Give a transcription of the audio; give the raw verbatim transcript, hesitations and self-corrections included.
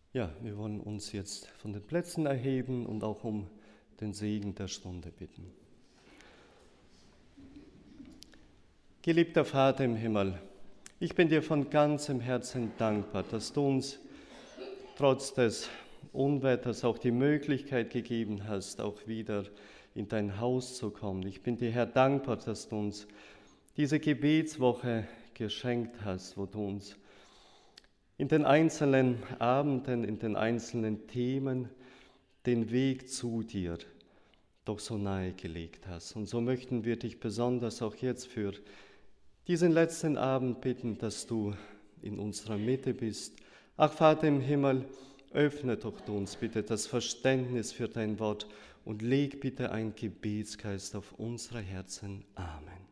Ja, wir wollen uns jetzt von den Plätzen erheben und auch um den Segen der Stunde bitten. Geliebter Vater im Himmel, ich bin dir von ganzem Herzen dankbar, dass du uns trotz des Unwetters auch die Möglichkeit gegeben hast, auch wieder in dein Haus zu kommen. Ich bin dir, Herr, dankbar, dass du uns diese Gebetswoche geschenkt hast, wo du uns in den einzelnen Abenden, in den einzelnen Themen den Weg zu dir doch so nahe gelegt hast. Und so möchten wir dich besonders auch jetzt für diesen letzten Abend bitten, dass du in unserer Mitte bist. Ach Vater im Himmel, öffne doch du uns bitte das Verständnis für dein Wort und leg bitte einen Gebetsgeist auf unsere Herzen. Amen.